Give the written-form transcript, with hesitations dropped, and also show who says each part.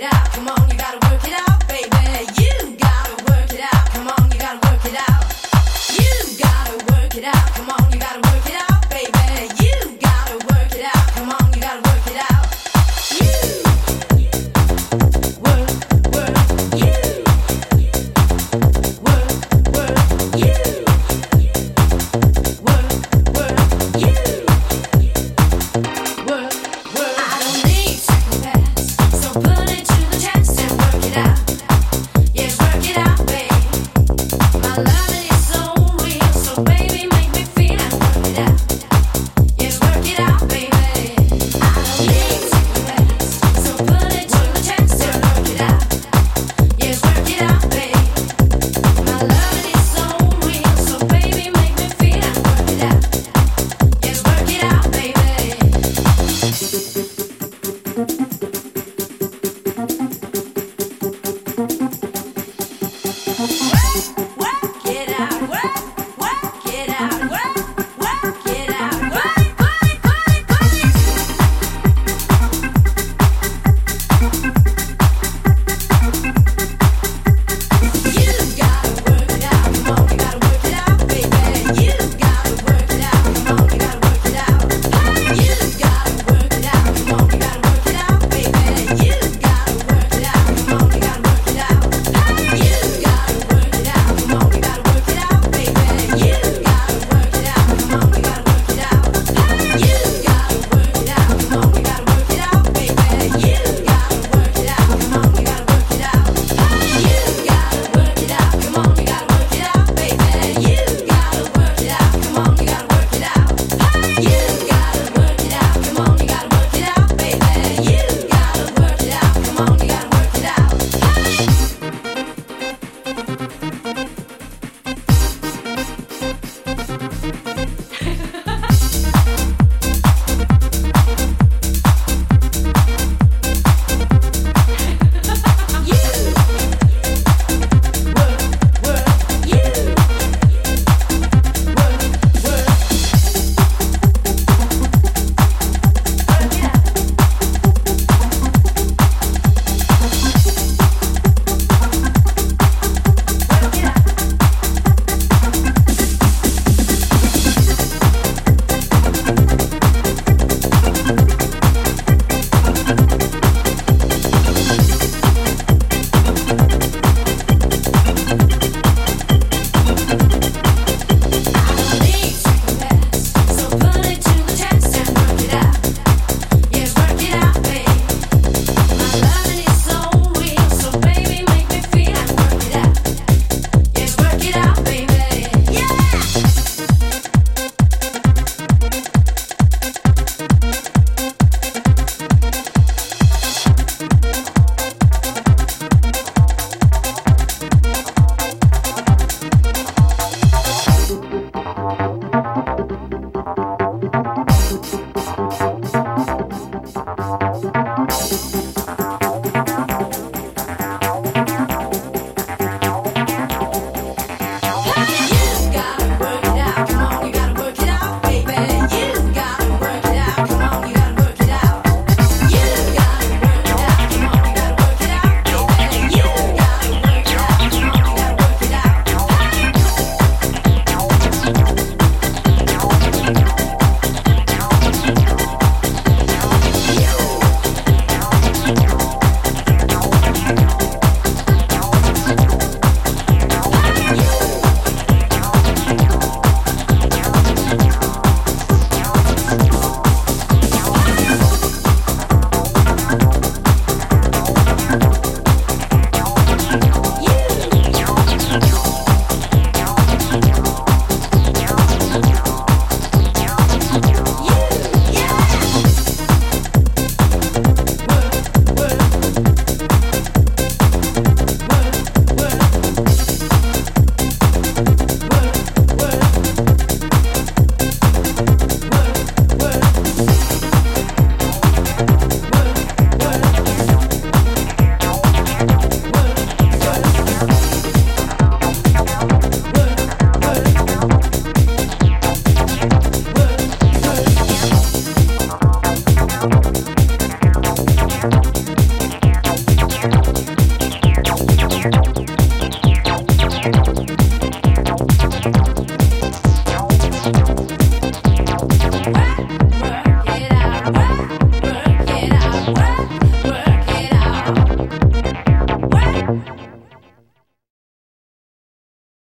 Speaker 1: out. Come on, you gotta work it out, baby. You gotta work it out. Come on, you gotta work it out. You gotta work it out. Come on, you gotta work it out, baby. You gotta work it out. Come on, you gotta work it out. You work, work, you work, work, you work, work, you work, work. I don't need second pass, so put it to the test and work it out.